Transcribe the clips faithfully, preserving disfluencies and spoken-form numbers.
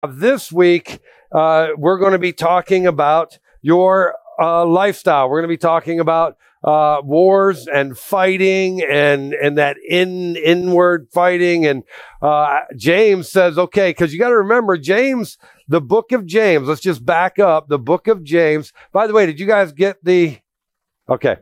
This week, uh, we're going to be talking about your uh, lifestyle. We're going to be talking about uh, wars and fighting and and that in inward fighting. And uh, James says, okay, because you got to remember, James, the book of James. Let's just back up. The book of James. By the way, did you guys get the? Okay,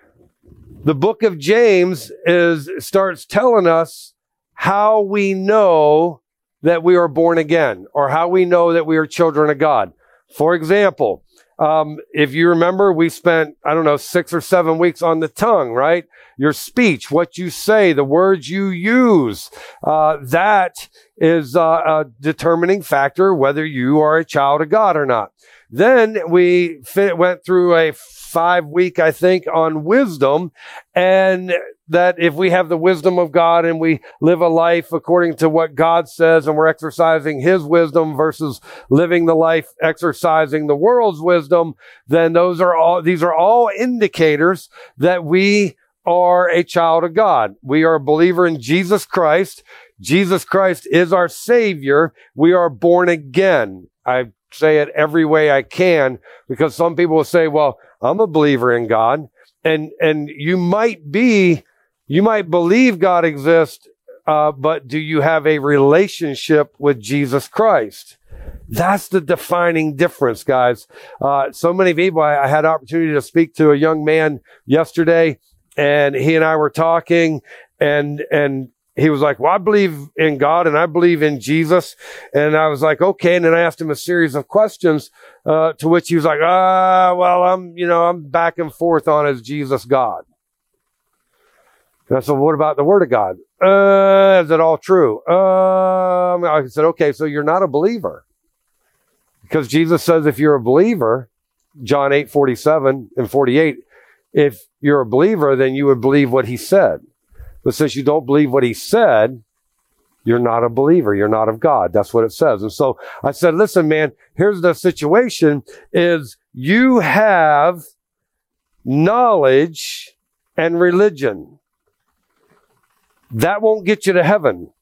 the book of James is starts telling us how we know that we are born again, or how we know that we are children of God. For example, um, if you remember, we spent, I don't know, six or seven weeks on the tongue, right? Your speech, what you say, the words you use, uh, that is uh, a determining factor whether you are a child of God or not. Then we fit, went through a five week, I think, on wisdom, and that if we have the wisdom of God and we live a life according to what God says and we're exercising his wisdom versus living the life exercising the world's wisdom, then those are all, these are all indicators that we are a child of God. We are a believer in Jesus Christ. Jesus Christ is our Savior. We are born again. I say it every way I can, because some people will say, well, I'm a believer in God. And, and you might be, you might believe God exists, uh, but do you have a relationship with Jesus Christ? That's the defining difference, guys. Uh, so many people, I, I had opportunity to speak to a young man yesterday, and he and I were talking, and, and, he was like, well, I believe in God and I believe in Jesus. And I was like, okay. And then I asked him a series of questions, uh, to which he was like, ah, well, I'm, you know, I'm back and forth on, is Jesus God? And I said, well, what about the Word of God? Uh, is it all true? Um, I said, okay, so you're not a believer. Because Jesus says if you're a believer, John eight, forty-seven and forty-eight, if you're a believer, then you would believe what he said. But since you don't believe what he said, you're not a believer. You're not of God. That's what it says. And so I said, listen, man, here's the situation is you have knowledge and religion. That won't get you to heaven.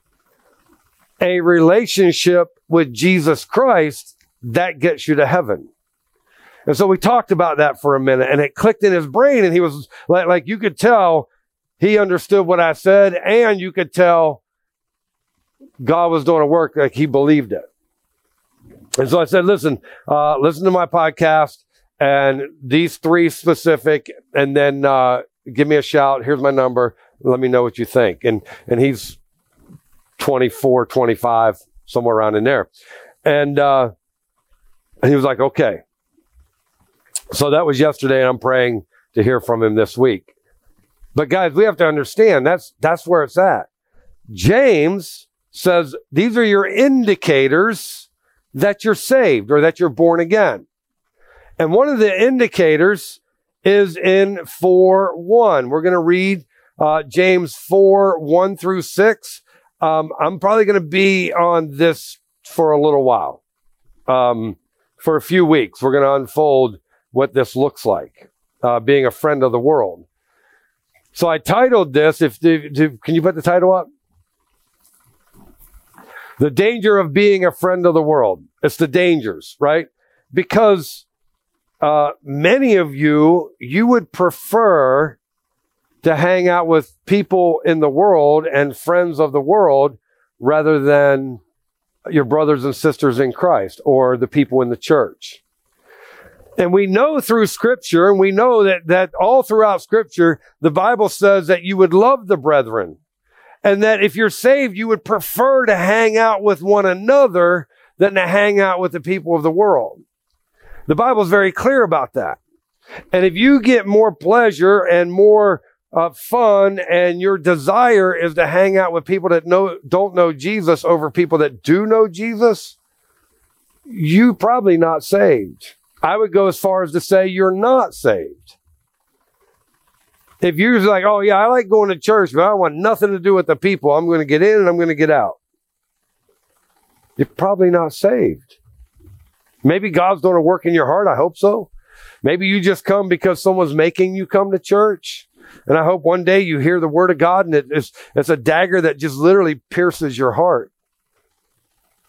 A relationship with Jesus Christ, that gets you to heaven. And so we talked about that for a minute, and it clicked in his brain, and he was like, like you could tell he understood what I said, and you could tell God was doing a work like he believed it. And so I said, listen, uh, listen to my podcast and these three specific, and then uh, give me a shout. Here's my number. Let me know what you think. And and he's twenty-four, twenty-five, somewhere around in there. And, uh, and he was like, okay. So that was yesterday, and I'm praying to hear from him this week. But guys, we have to understand that's, that's where it's at. James says these are your indicators that you're saved or that you're born again. And one of the indicators is in four one. We're going to read, uh, James four, one through six. Um, I'm probably going to be on this for a little while. Um, for a few weeks, we're going to unfold what this looks like, uh, being a friend of the world. So I titled this, if, if can you put the title up? The danger of being a friend of the world. It's the dangers, right? Because uh, many of you, you would prefer to hang out with people in the world and friends of the world rather than your brothers and sisters in Christ or the people in the church. And we know through Scripture, and we know that, that all throughout Scripture, the Bible says that you would love the brethren. And that if you're saved, you would prefer to hang out with one another than to hang out with the people of the world. The Bible is very clear about that. And if you get more pleasure and more uh, fun, and your desire is to hang out with people that know, don't know Jesus over people that do know Jesus, you're probably not saved. I would go as far as to say you're not saved. If you're like, oh yeah, I like going to church, but I want nothing to do with the people. I'm going to get in and I'm going to get out. You're probably not saved. Maybe God's doing a work in your heart. I hope so. Maybe you just come because someone's making you come to church. And I hope one day you hear the word of God and it is, it's a dagger that just literally pierces your heart.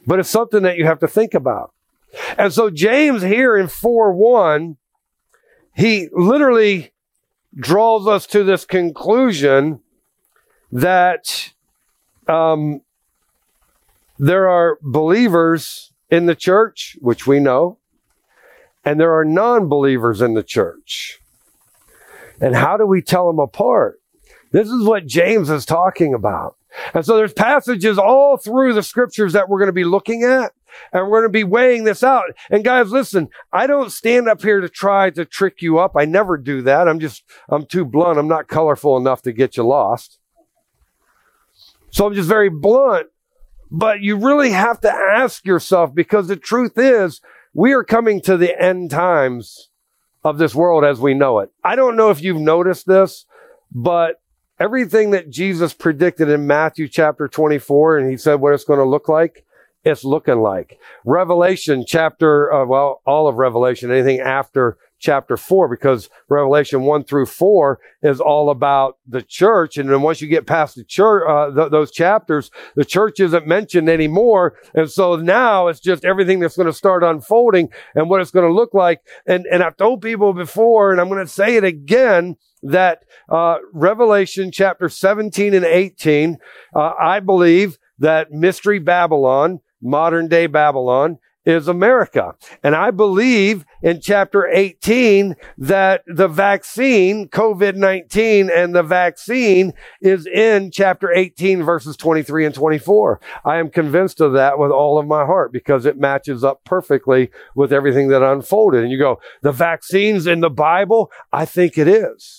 but it's something that you have to think about. And so James here in four one, he literally draws us to this conclusion that um, there are believers in the church, which we know, and there are non-believers in the church. And how do we tell them apart? This is what James is talking about. And so there's passages all through the scriptures that we're going to be looking at, and we're going to be weighing this out. And guys, listen, I don't stand up here to try to trick you up. I never do that. I'm just, I'm too blunt. I'm not colorful enough to get you lost. So I'm just very blunt. But you really have to ask yourself, because the truth is, we are coming to the end times of this world as we know it. I don't know if you've noticed this, but everything that Jesus predicted in Matthew chapter twenty-four, and he said what it's going to look like, it's looking like. Revelation chapter, uh, well, all of Revelation, anything after chapter four, because Revelation one through four is all about the church. And then once you get past the church, uh, th- those chapters, the church isn't mentioned anymore. And so now it's just everything that's going to start unfolding and what it's going to look like. And, and I've told people before, and I'm going to say it again, that uh, Revelation chapter seventeen and eighteen, uh, I believe that Mystery Babylon, modern day Babylon, is America. And I believe in chapter eighteen that the vaccine, covid nineteen, and the vaccine is in chapter eighteen, verses twenty-three and twenty-four. I am convinced of that with all of my heart, because it matches up perfectly with everything that unfolded. And you go, the vaccine's in the Bible? I think it is.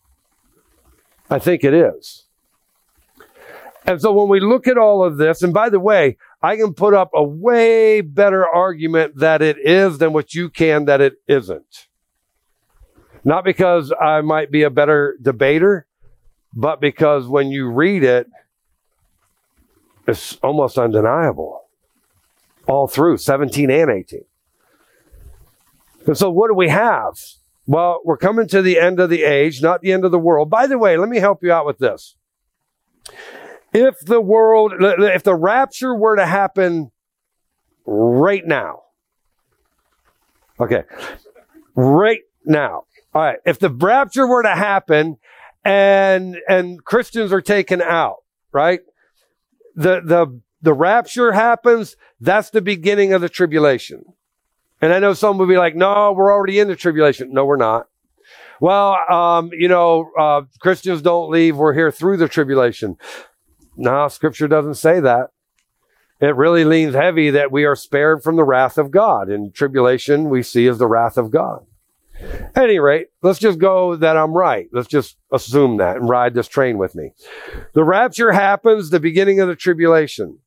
I think it is. And so when we look at all of this, and by the way, I can put up a way better argument that it is than what you can that it isn't. Not because I might be a better debater, but because when you read it, it's almost undeniable. All through seventeen and eighteen. And so what do we have? Well, we're coming to the end of the age, not the end of the world. By the way, let me help you out with this. If the world, if the rapture were to happen right now, okay, right now, all right, if the rapture were to happen and, and Christians are taken out, right? The, the, the rapture happens, that's the beginning of the tribulation. And I know some will be like, no, we're already in the tribulation. No, we're not. Well, um, you know, uh, Christians don't leave. We're here through the tribulation. No, scripture doesn't say that. It really leans heavy that we are spared from the wrath of God. In tribulation, we see as the wrath of God. At any rate, let's just go that I'm right. Let's just assume that and ride this train with me. The rapture happens, the beginning of the tribulation.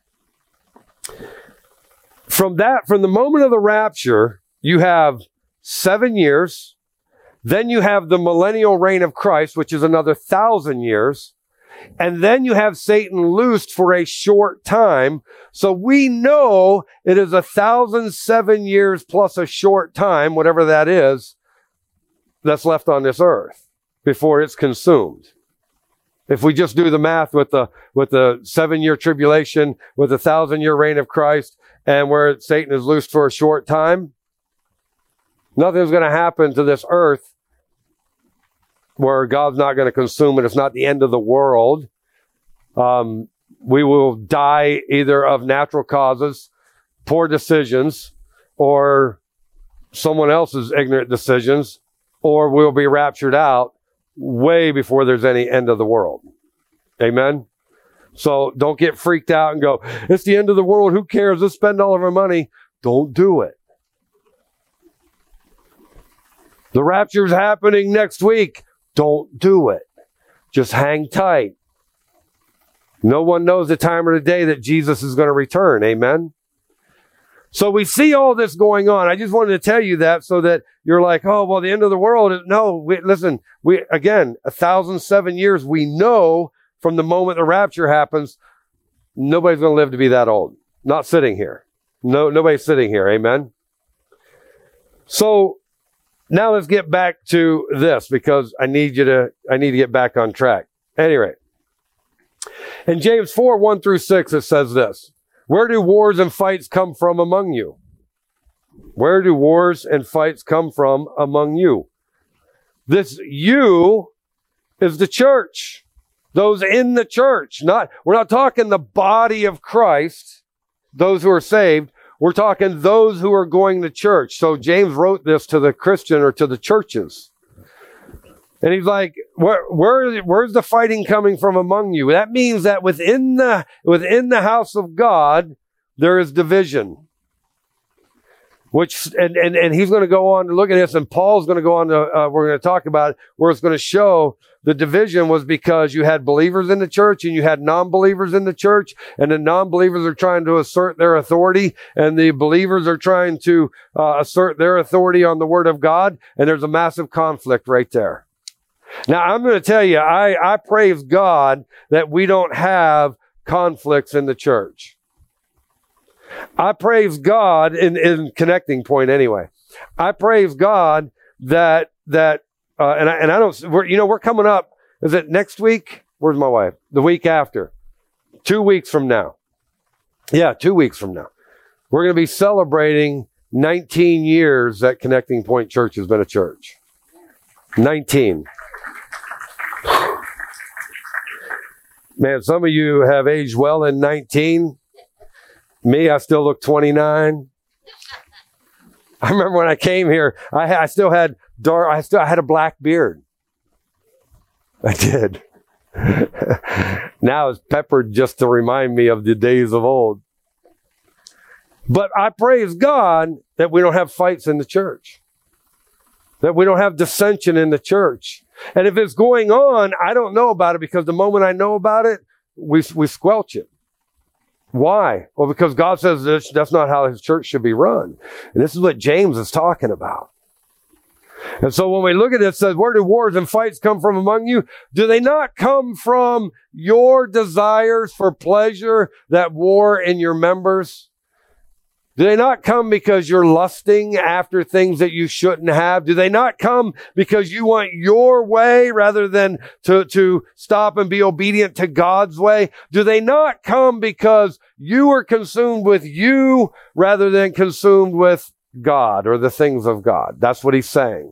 From that, from the moment of the rapture, you have seven years. Then you have the millennial reign of Christ, which is another thousand years. And then you have Satan loosed for a short time. So we know it is a thousand seven years plus a short time, whatever that is, that's left on this earth before it's consumed. If we just do the math with the, with the seven year tribulation, with the thousand year reign of Christ, and where Satan is loosed for a short time, nothing's going to happen to this earth where God's not going to consume it. It's not the end of the world. Um, we will die either of natural causes, poor decisions, or someone else's ignorant decisions, or we'll be raptured out way before there's any end of the world. Amen? So don't get freaked out and go, it's the end of the world. Who cares? Let's spend all of our money. Don't do it. The rapture's happening next week. Don't do it. Just hang tight. No one knows the time of the day that Jesus is going to return. Amen? So we see all this going on. I just wanted to tell you that so that you're like, oh, well, the end of the world. Is, no, we, listen, we, again, a thousand seven years, we know from the moment the rapture happens, nobody's going to live to be that old. Not sitting here. No, nobody's sitting here. Amen? So now let's get back to this, because I need you to, I need to get back on track. Anyway, in James four, one through six, it says this. Where do wars and fights come from among you? Where do wars and fights come from among you? This you is the church. Those in the church. Not, we're not talking the body of Christ, those who are saved. We're talking those who are going to church. So James wrote this to the Christian or to the churches. And he's like, where, where, where's the fighting coming from among you? That means that within the, within the house of God, there is division. Which, and, and, and he's going to go on to look at this, and Paul's going to go on to, uh, we're going to talk about it, where it's going to show the division was because you had believers in the church and you had non-believers in the church, and the non-believers are trying to assert their authority, and the believers are trying to uh, assert their authority on the Word of God, and there's a massive conflict right there. Now, I'm going to tell you, I, I praise God that we don't have conflicts in the church. I praise God in, in Connecting Point anyway. I praise God that, that, uh, and I, and I don't, we're, you know, we're coming up. Is it next week? Where's my wife? The week after. Two weeks from now. Yeah, two weeks from now. We're going to be celebrating nineteen years that Connecting Point Church has been a church. nineteen. Man, some of you have aged well in nineteen. Me, I still look twenty-nine. I remember when I came here, I, I still had dark, I still I had a black beard. I did. Now it's peppered just to remind me of the days of old. But I praise God that we don't have fights in the church. That we don't have dissension in the church. And if it's going on, I don't know about it, because the moment I know about it, we, we squelch it. Why? Well, because God says this, that's not how his church should be run. And this is what James is talking about. And so when we look at it, it says, where do wars and fights come from among you? Do they not come from your desires for pleasure that war in your members? Do they not come because you're lusting after things that you shouldn't have? Do they not come because you want your way rather than to, to stop and be obedient to God's way? Do they not come because you are consumed with you rather than consumed with God or the things of God? That's what he's saying.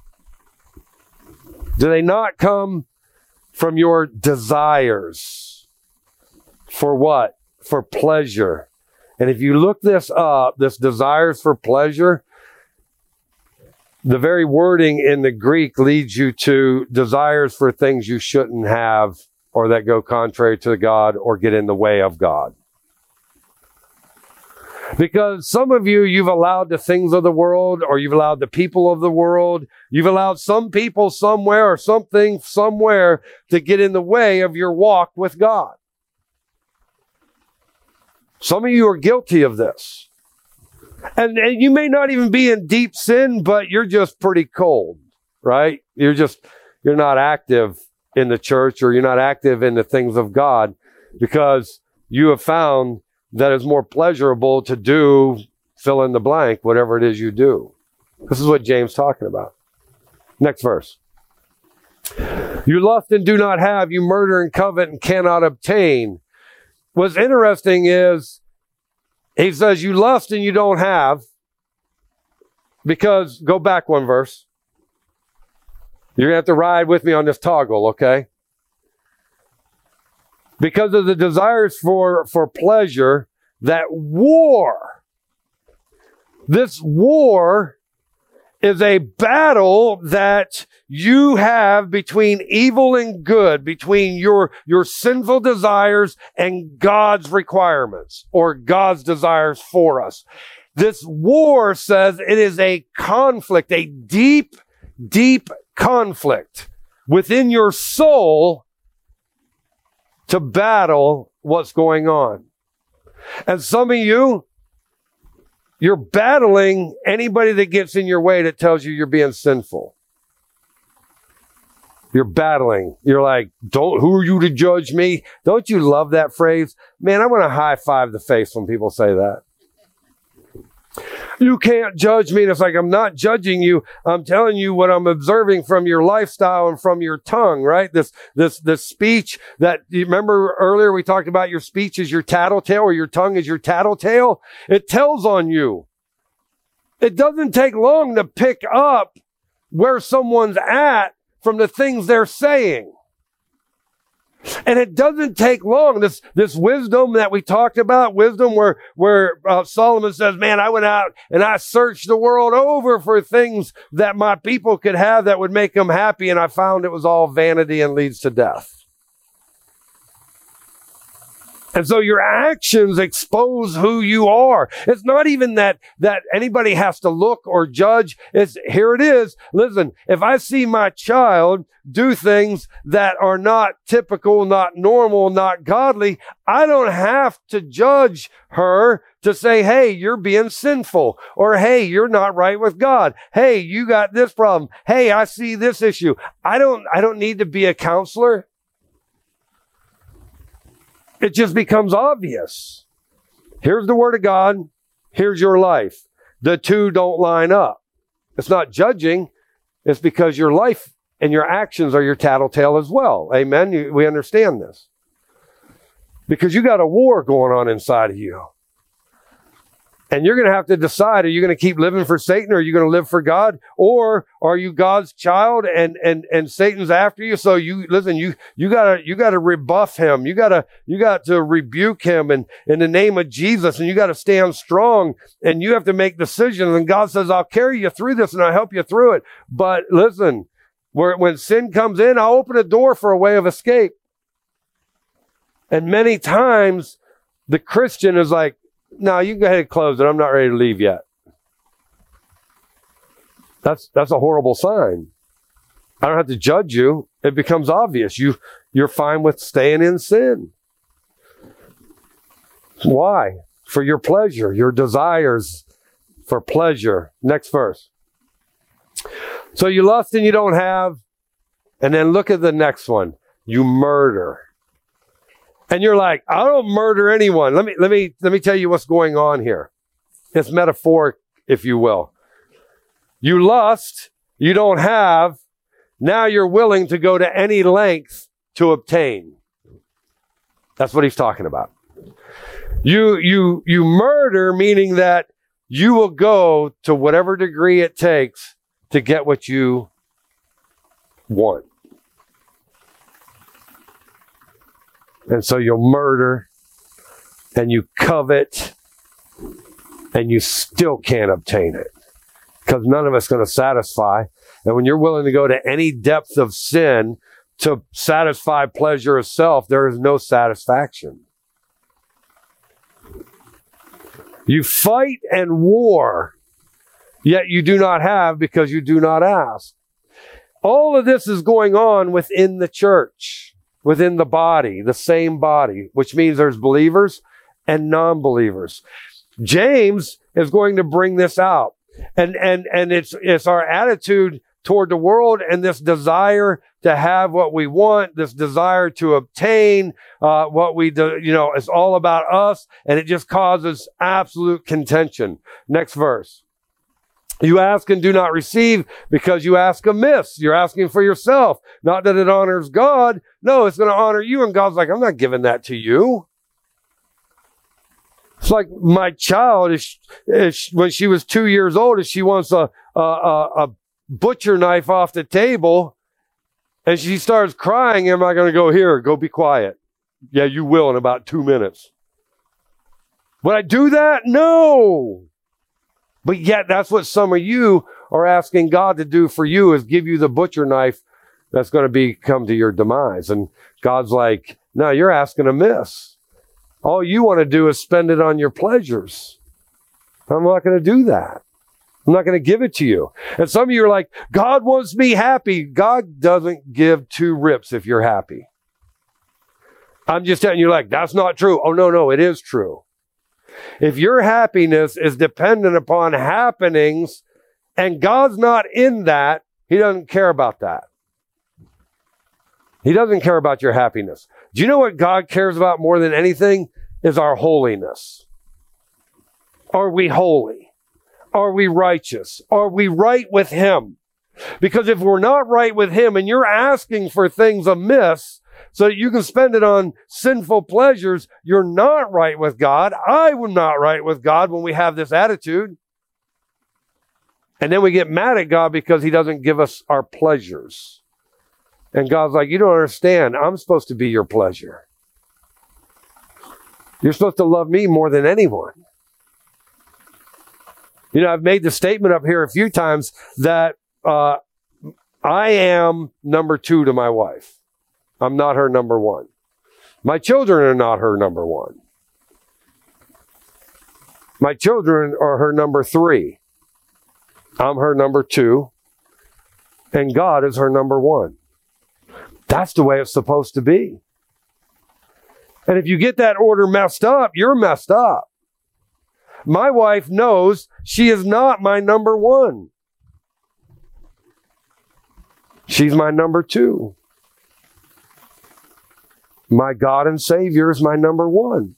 Do they not come from your desires? For what? For pleasure. And if you look this up, this desires for pleasure, the very wording in the Greek leads you to desires for things you shouldn't have, or that go contrary to God or get in the way of God. Because some of you, you've allowed the things of the world, or you've allowed the people of the world, you've allowed some people somewhere or something somewhere to get in the way of your walk with God. Some of you are guilty of this. And, and you may not even be in deep sin, but you're just pretty cold, right? You're just, you're not active in the church, or you're not active in the things of God, because you have found that it's more pleasurable to do fill in the blank, whatever it is you do. This is what James is talking about. Next verse. You lust and do not have, you murder and covet and cannot obtain. What's interesting is he says you lust and you don't have, because, go back one verse. You're going to have to ride with me on this toggle, okay? Because of the desires for, for pleasure that war. This war is a battle that you have between evil and good, between your, your sinful desires and God's requirements, or God's desires for us. This war says it is a conflict, a deep, deep conflict within your soul to battle what's going on. And some of you, you're battling anybody that gets in your way that tells you you're being sinful. You're battling. You're like, don't, who are you to judge me? Don't you love that phrase? Man, I want to high five the face when people say that. You can't judge me. And it's like, I'm not judging you. I'm telling you what I'm observing from your lifestyle and from your tongue, right? This, this, this speech that, you remember earlier we talked about your speech is your tattletale, or your tongue is your tattletale. It tells on you. It doesn't take long to pick up where someone's at from the things they're saying. And it doesn't take long. This, this wisdom that we talked about, wisdom where, where uh, Solomon says, man, I went out and I searched the world over for things that my people could have that would make them happy. And I found it was all vanity and leads to death. And so your actions expose who you are. It's not even that, that anybody has to look or judge. It's, here it is. Listen, if I see my child do things that are not typical, not normal, not godly, I don't have to judge her to say, hey, you're being sinful, or hey, you're not right with God. Hey, you got this problem. Hey, I see this issue. I don't, I don't need to be a counselor. It just becomes obvious. Here's the word of God. Here's your life. The two don't line up. It's not judging. It's because your life and your actions are your tattletale as well. Amen. You, we understand this. Because you got a war going on inside of you. And you're going to have to decide, are you going to keep living for Satan, or are you going to live for God? Or are you God's child and, and, and Satan's after you? So you, listen, you, you gotta, you gotta rebuff him. You gotta, you got to rebuke him in, in the name of Jesus, and you got to stand strong, and you have to make decisions. And God says, I'll carry you through this and I'll help you through it. But listen, where, when sin comes in, I'll open a door for a way of escape. And many times the Christian is like, no, you can go ahead and close it. I'm not ready to leave yet. That's, that's a horrible sign. I don't have to judge you. It becomes obvious. You, you're fine with staying in sin. Why? For your pleasure, your desires for pleasure. Next verse. So you lust and you don't have. And then look at the next one. You murder. And you're like, I don't murder anyone. Let me, let me, let me tell you what's going on here. It's metaphoric, if you will. You lust, you don't have. Now you're willing to go to any length to obtain. That's what he's talking about. You, you, you murder, meaning that you will go to whatever degree it takes to get what you want. And so you'll murder, and you covet, and you still can't obtain it. Because none of it's going to satisfy. And when you're willing to go to any depth of sin to satisfy pleasure of self, there is no satisfaction. You fight and war, yet you do not have because you do not ask. All of this is going on within the church. Within the body, the same body, which means there's believers and non-believers. James is going to bring this out. And, and, and it's, it's our attitude toward the world and this desire to have what we want, this desire to obtain, uh, what we do, you know, it's all about us, and it just causes absolute contention. Next verse. You ask and do not receive because you ask amiss. You're asking for yourself. Not that it honors God. No, it's going to honor you. And God's like, I'm not giving that to you. It's like my child, is, is, when she was two years old, if she wants a, a, a butcher knife off the table and she starts crying, am I going to go, here, go be quiet? Yeah, you will in about two minutes. Would I do that? No. But yet that's what some of you are asking God to do for you, is give you the butcher knife that's going to be come to your demise. And God's like, no, you're asking amiss. All you want to do is spend it on your pleasures. I'm not going to do that. I'm not going to give it to you. And some of you are like, God wants me happy. God doesn't give two rips if you're happy. I'm just telling you, like, that's not true. Oh, no, no, it is true. If your happiness is dependent upon happenings and God's not in that, He doesn't care about that. He doesn't care about your happiness. Do you know what God cares about more than anything? Is our holiness. Are we holy? Are we righteous? Are we right with him? Because if we're not right with him and you're asking for things amiss so that you can spend it on sinful pleasures, you're not right with God. I'm not right with God when we have this attitude. And then we get mad at God because he doesn't give us our pleasures. And God's like, you don't understand. I'm supposed to be your pleasure. You're supposed to love me more than anyone. You know, I've made the statement up here a few times that uh, I am number two to my wife. I'm not her number one. My children are not her number one. My children are her number three. I'm her number two. And God is her number one. That's the way it's supposed to be. And if you get that order messed up, you're messed up. My wife knows she is not my number one. She's my number two. My God and Savior is my number one.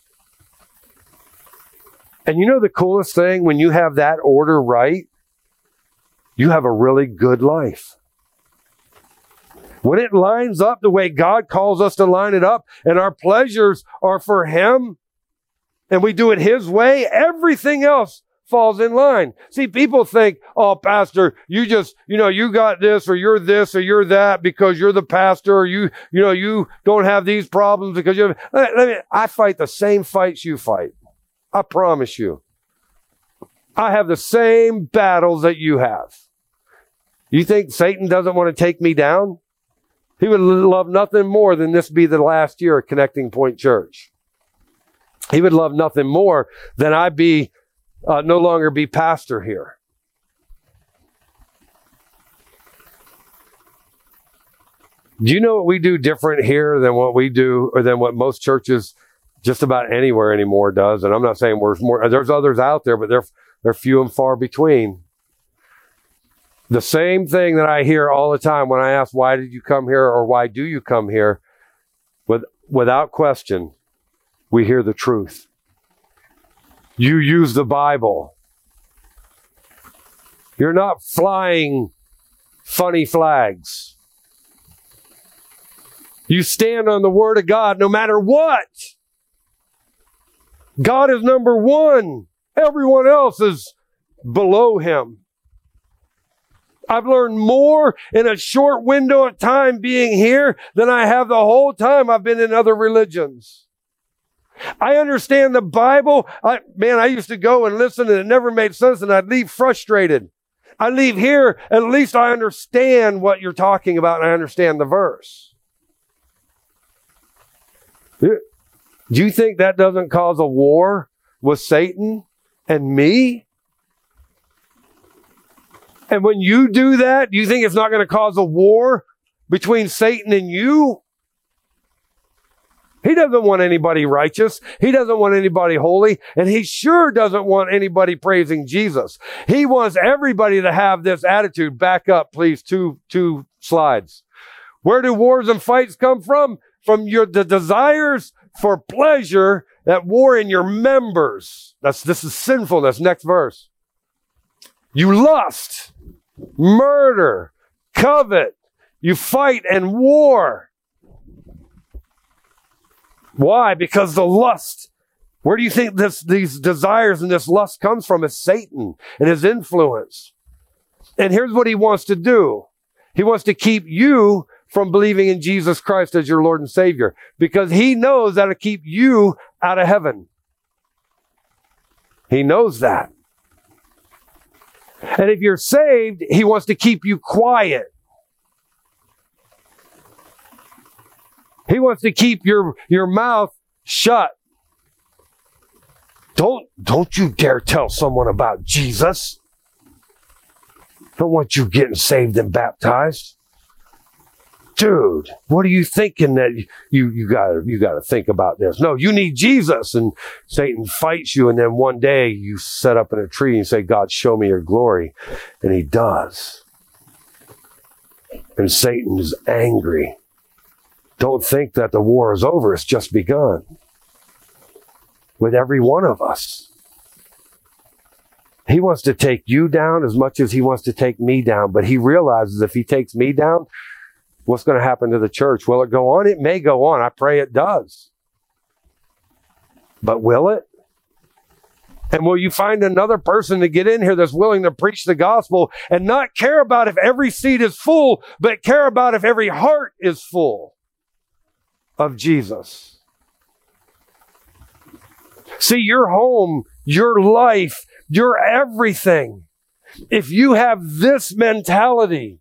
And you know the coolest thing, when you have that order right, you have a really good life. When it lines up the way God calls us to line it up, and our pleasures are for him, and we do it his way, everything else falls in line. See, people think, oh, pastor, you just, you know, you got this, or you're this, or you're that because you're the pastor, or you, you know, you don't have these problems because you have, let me, I fight the same fights you fight. I promise you. I have the same battles that you have. You think Satan doesn't want to take me down? He would love nothing more than this be the last year of Connecting Point Church. He would love nothing more than I be uh, no longer be pastor here. Do you know what we do different here than what we do, or than what most churches just about anywhere anymore does? And I'm not saying we're more. There's others out there, but they're they're few and far between. The same thing that I hear all the time when I ask, why did you come here, or why do you come here? With, without question, we hear the truth. You use the Bible. You're not flying funny flags. You stand on the Word of God no matter what. God is number one. Everyone else is below him. I've learned more in a short window of time being here than I have the whole time I've been in other religions. I understand the Bible. I, man, I used to go and listen and it never made sense and I'd leave frustrated. I leave here, at least I understand what you're talking about and I understand the verse. Do you think that doesn't cause a war with Satan and me? And when you do that, do you think it's not going to cause a war between Satan and you? He doesn't want anybody righteous. He doesn't want anybody holy. And he sure doesn't want anybody praising Jesus. He wants everybody to have this attitude. Back up, please. Two, two slides. Where do wars and fights come from? From your, the desires for pleasure that war in your members. That's, this is sinfulness. Next verse. You lust, murder, covet, you fight and war. Why? Because the lust, where do you think this, these desires and this lust comes from? Is Satan and his influence. And here's what he wants to do. He wants to keep you from believing in Jesus Christ as your Lord and Savior, because he knows that'll keep you out of heaven. He knows that. And if you're saved, he wants to keep you quiet. He wants to keep your, your mouth shut. Don't, don't you dare tell someone about Jesus. Don't want you getting saved and baptized. Dude, what are you thinking that you, you gotta, you gotta think about this? No, you need Jesus. And Satan fights you. And then one day you set up in a tree and say, God, show me your glory. And he does. And Satan is angry. Don't think that the war is over. It's just begun. With every one of us. He wants to take you down as much as he wants to take me down. But he realizes if he takes me down, what's going to happen to the church? Will it go on? It may go on. I pray it does. But will it? And will you find another person to get in here that's willing to preach the gospel and not care about if every seat is full, but care about if every heart is full of Jesus? See, your home, your life, your everything, if you have this mentality,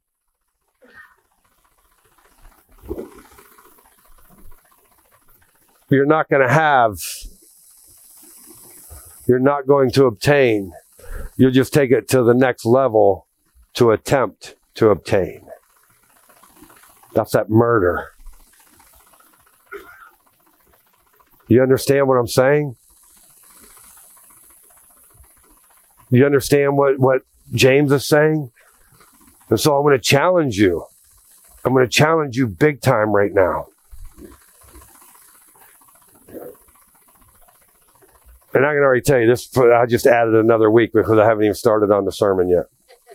you're not going to have, you're not going to obtain. You'll just take it to the next level to attempt to obtain. That's that murder. You understand what I'm saying? You understand what, what James is saying? And so I'm going to challenge you. I'm going to challenge you big time right now. And I can already tell you this, I just added another week because I haven't even started on the sermon yet.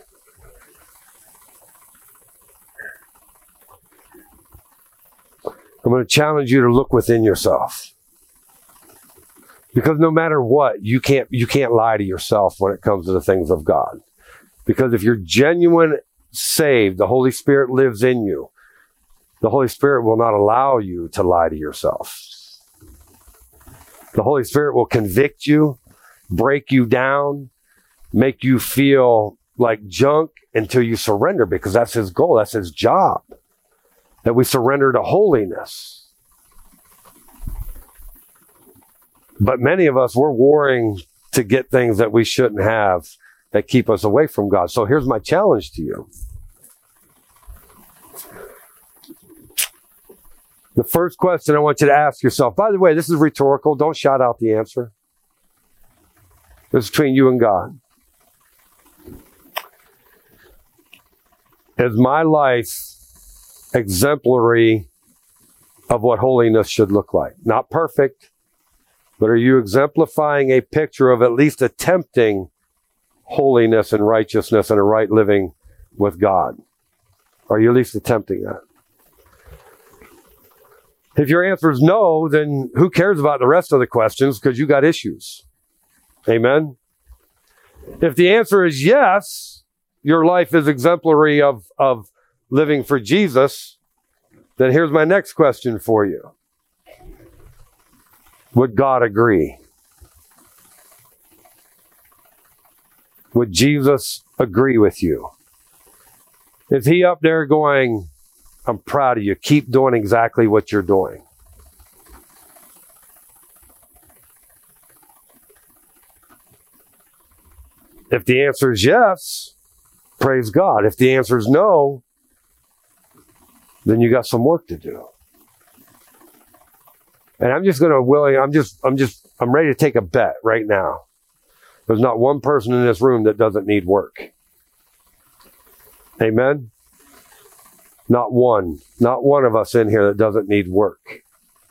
I'm going to challenge you to look within yourself. Because no matter what, you can't, you can't lie to yourself when it comes to the things of God. Because if you're genuine saved, the Holy Spirit lives in you. The Holy Spirit will not allow you to lie to yourself. The Holy Spirit will convict you, break you down, make you feel like junk until you surrender, because that's His goal. That's His job. That we surrender to holiness. But many of us, we're warring to get things that we shouldn't have that keep us away from God. So here's my challenge to you. The first question I want you to ask yourself, by the way, this is rhetorical. Don't shout out the answer. This is between you and God. Is my life exemplary of what holiness should look like? Not perfect, but are you exemplifying a picture of at least attempting holiness and righteousness and a right living with God? Are you at least attempting that? If your answer is no, then who cares about the rest of the questions, because you got issues. Amen? If the answer is yes, your life is exemplary of, of living for Jesus, then here's my next question for you. Would God agree? Would Jesus agree with you? Is He up there going, I'm proud of you. Keep doing exactly what you're doing? If the answer is yes, praise God. If the answer is no, then you got some work to do. And I'm just going to willing, I'm just, I'm just, I'm ready to take a bet right now. There's not one person in this room that doesn't need work. Amen? Not one. Not one of us in here that doesn't need work.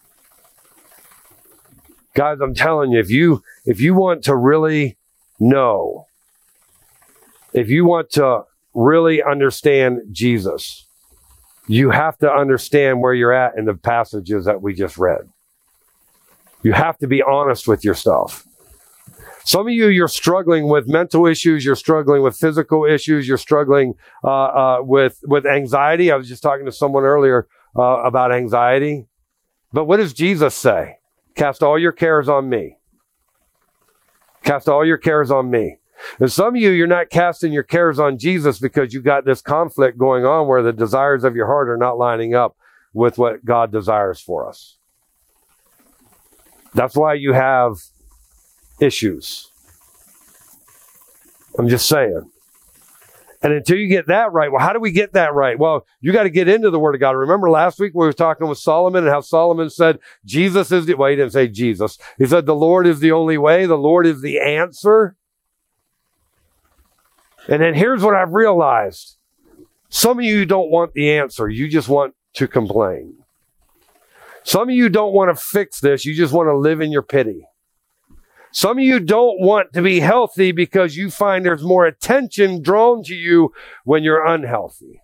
Guys, I'm telling you, if you, if you want to really know, if you want to really understand Jesus, you have to understand where you're at in the passages that we just read. You have to be honest with yourself. Some of you, you're struggling with mental issues. You're struggling with physical issues. You're struggling uh, uh, with with anxiety. I was just talking to someone earlier uh, about anxiety. But what does Jesus say? Cast all your cares on me. Cast all your cares on me. And some of you, you're not casting your cares on Jesus because you got this conflict going on where the desires of your heart are not lining up with what God desires for us. That's why you have issues. I'm just saying. And until you get that right, well, how do we get that right? Well, you got to get into the Word of God. Remember last week we were talking with Solomon and how Solomon said, Jesus is the, well, he didn't say Jesus. He said, the Lord is the only way. The Lord is the answer. And then here's what I've realized. Some of you don't want the answer. You just want to complain. Some of you don't want to fix this. You just want to live in your pity. Some of you don't want to be healthy because you find there's more attention drawn to you when you're unhealthy.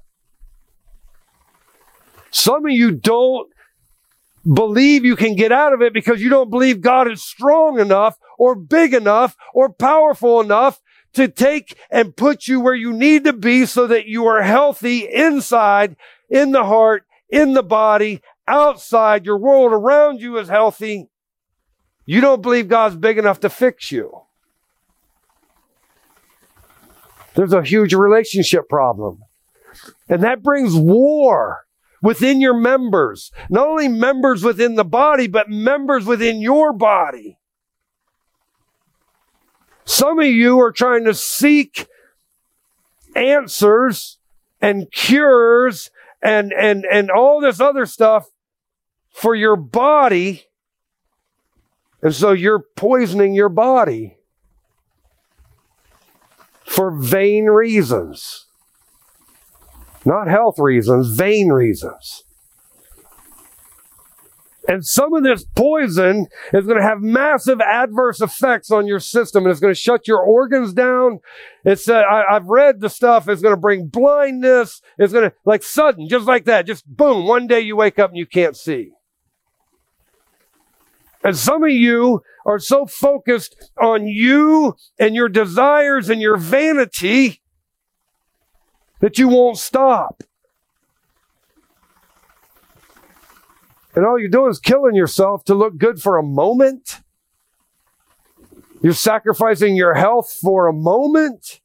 Some of you don't believe you can get out of it because you don't believe God is strong enough or big enough or powerful enough to take and put you where you need to be so that you are healthy inside, in the heart, in the body, outside. Your world around you is healthy. You don't believe God's big enough to fix you. There's a huge relationship problem. And that brings war within your members. Not only members within the body, but members within your body. Some of you are trying to seek answers and cures and, and, and all this other stuff for your body. And so you're poisoning your body for vain reasons. Not health reasons, vain reasons. And some of this poison is going to have massive adverse effects on your system, and it's going to shut your organs down. It's uh, I, I've read the stuff. It's going to bring blindness. It's going to, like sudden, just like that, just boom, one day you wake up and you can't see. And some of you are so focused on you and your desires and your vanity that you won't stop. And all you're doing is killing yourself to look good for a moment. You're sacrificing your health for a moment.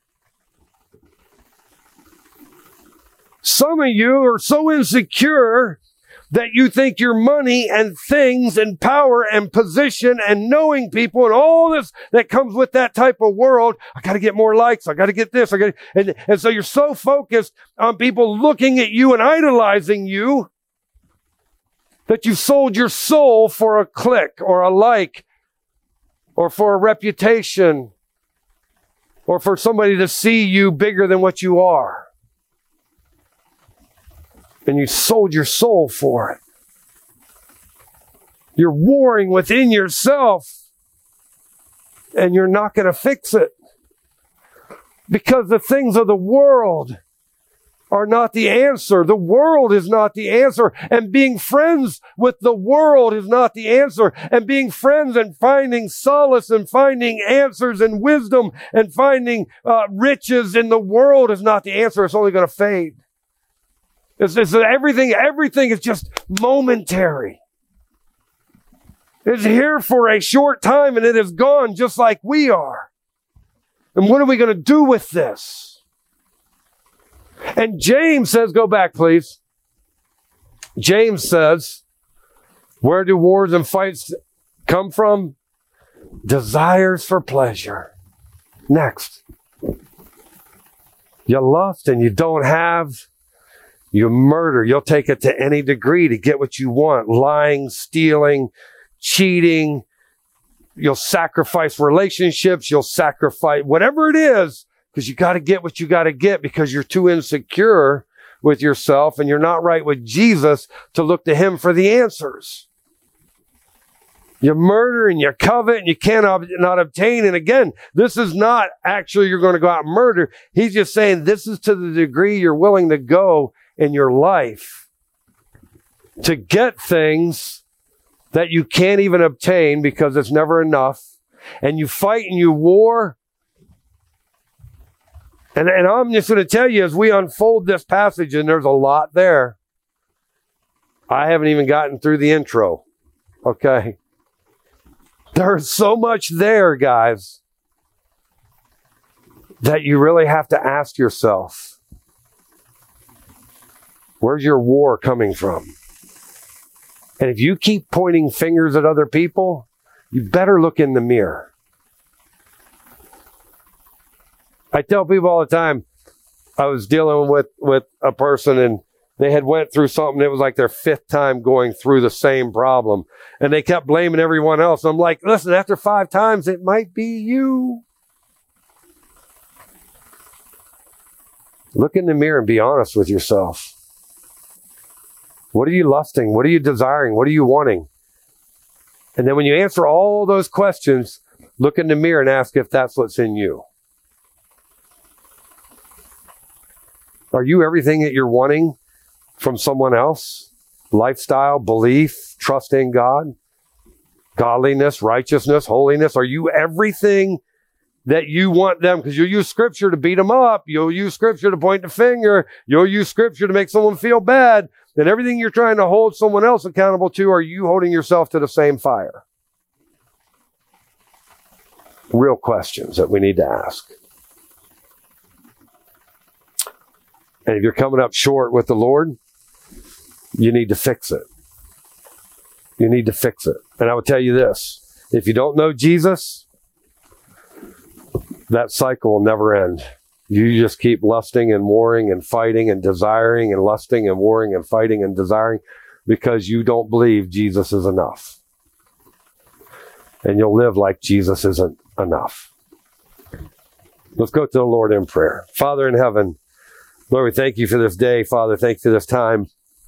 Some of you are so insecure that you think your money and things and power and position and knowing people and all this that comes with that type of world, I got to get more likes. I got to get this. I got and, and so you're so focused on people looking at you and idolizing you that you sold your soul for a click or a like or for a reputation or for somebody to see you bigger than what you are. And you sold your soul for it. You're warring within yourself, and you're not going to fix it. Because the things of the world are not the answer. The world is not the answer. And being friends with the world is not the answer. And being friends and finding solace and finding answers and wisdom and finding uh, riches in the world is not the answer. It's only going to fade. It's, it's everything, everything is just momentary. It's here for a short time and it is gone just like we are. And what are we going to do with this? And James says, go back please. James says, where do wars and fights come from? Desires for pleasure. Next. You lust and you don't have. You murder. You'll take it to any degree to get what you want. Lying, stealing, cheating. You'll sacrifice relationships. You'll sacrifice whatever it is because you got to get what you got to get because you're too insecure with yourself and you're not right with Jesus to look to him for the answers. You murder and you covet and you cannot not obtain. And again, this is not actually you're going to go out and murder. He's just saying this is to the degree you're willing to go in your life to get things that you can't even obtain because it's never enough. And you fight and you war. And, and I'm just going to tell you as we unfold this passage, and there's a lot there. I haven't even gotten through the intro. Okay. There's so much there, guys, that you really have to ask yourself, where's your war coming from? And if you keep pointing fingers at other people, you better look in the mirror. I tell people all the time, I was dealing with, with a person and they had went through something. It was like their fifth time going through the same problem. And they kept blaming everyone else. I'm like, listen, after five times, it might be you. Look in the mirror and be honest with yourself. What are you lusting? What are you desiring? What are you wanting? And then when you answer all those questions, Look in the mirror and ask if that's what's in you. Are you everything that you're wanting from someone else? Lifestyle, belief, trust in God, godliness, righteousness, holiness. Are you everything that you want them? Because you'll use scripture to beat them up. You'll use scripture to point the finger. You'll use scripture to make someone feel bad. And everything you're trying to hold someone else accountable to, are you holding yourself to the same fire? Real questions that we need to ask. And if you're coming up short with the Lord, you need to fix it. You need to fix it. And I will tell you this, if you don't know Jesus, that cycle will never end. You just keep lusting and warring and fighting and desiring and lusting and warring and fighting and desiring because you don't believe Jesus is enough. And you'll live like Jesus isn't enough. Let's go to the Lord in prayer. Father in heaven, Lord, we thank you for this day. Father, thank you for this time.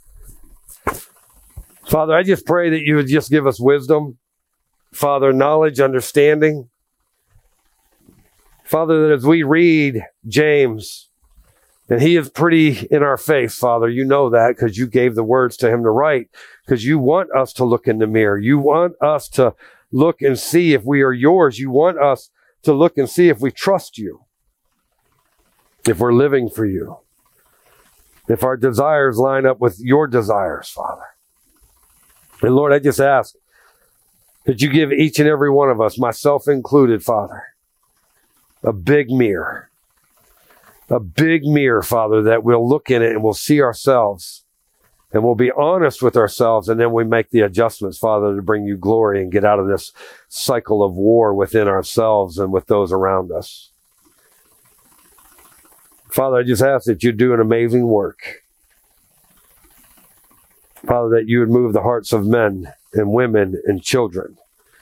Father, I just pray that you would just give us wisdom. Father, knowledge, understanding. Father, that as we read James, and he is pretty in our face, Father, you know that because you gave the words to him to write, because you want us to look in the mirror. You want us to look and see if we are yours. You want us to look and see if we trust you, if we're living for you, if our desires line up with your desires, Father. And Lord, I just ask that you give each and every one of us, myself included, Father, a big mirror, a big mirror, Father, that we'll look in it and we'll see ourselves and we'll be honest with ourselves, and then we make the adjustments, Father, to bring you glory and get out of this cycle of war within ourselves and with those around us. Father, I just ask that you do an amazing work. Father, that you would move the hearts of men and women and children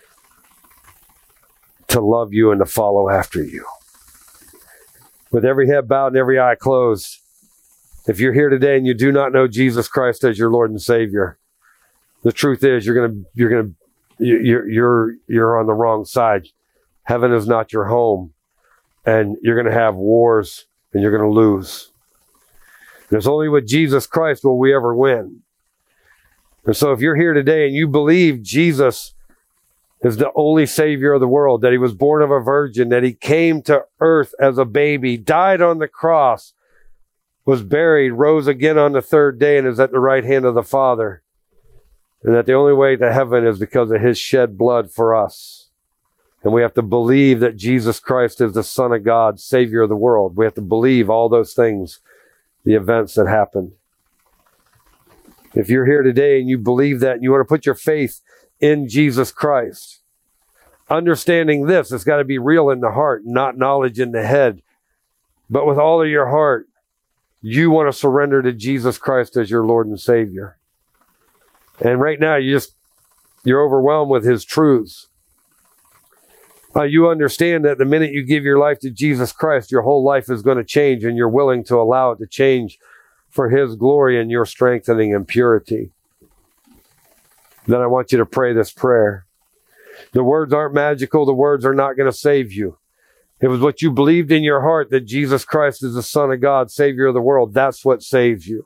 to love you and to follow after you. With every head bowed and every eye closed, if you're here today and you do not know Jesus Christ as your Lord and Savior, the truth is you're gonna you're gonna you're you're you're on the wrong side. Heaven is not your home, and you're gonna have wars and you're gonna lose. There's only with Jesus Christ will we ever win. And so if you're here today and you believe Jesus is the only Savior of the world, that he was born of a virgin, that he came to earth as a baby, died on the cross, was buried, rose again on the third day, and is at the right hand of the Father, and that the only way to heaven is because of his shed blood for us. And we have to believe that Jesus Christ is the Son of God, Savior of the world. We have to believe all those things, the events that happened. If you're here today and you believe that and you want to put your faith in Jesus Christ, understanding this, it's got to be real in the heart, not knowledge in the head. But with all of your heart, you want to surrender to Jesus Christ as your Lord and Savior. And right now, you just, you're overwhelmed with his truths. Uh, you understand that the minute you give your life to Jesus Christ, your whole life is going to change, and you're willing to allow it to change for his glory and your strengthening and purity. Then I want you to pray this prayer. The words aren't magical. The words are not going to save you. It was what you believed in your heart, that Jesus Christ is the Son of God, Savior of the world. That's what saves you.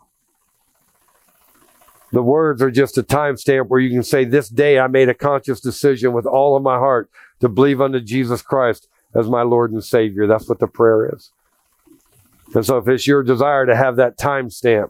The words are just a timestamp where you can say, this day I made a conscious decision with all of my heart to believe unto Jesus Christ as my Lord and Savior. That's what the prayer is. And so if it's your desire to have that timestamp,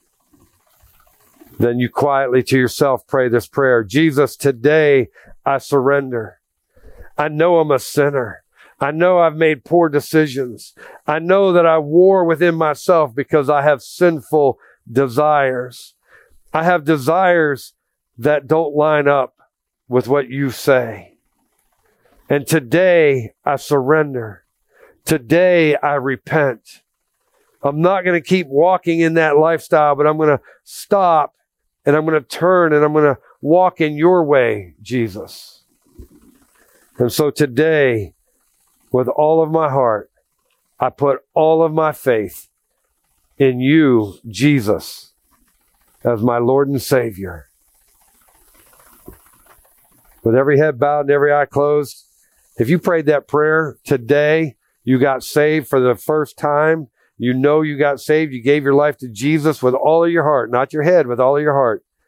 then you quietly to yourself pray this prayer. Jesus, today I surrender. I know I'm a sinner. I know I've made poor decisions. I know that I war within myself because I have sinful desires. I have desires that don't line up with what you say. And today I surrender. Today I repent. I'm not going to keep walking in that lifestyle, but I'm going to stop and I'm going to turn and I'm going to walk in your way, Jesus. And so today, with all of my heart, I put all of my faith in you, Jesus, as my Lord and Savior. With every head bowed and every eye closed, If you prayed that prayer today, you got saved for the first time, you know you got saved, you gave your life to Jesus with all of your heart, not your head, with all of your heart.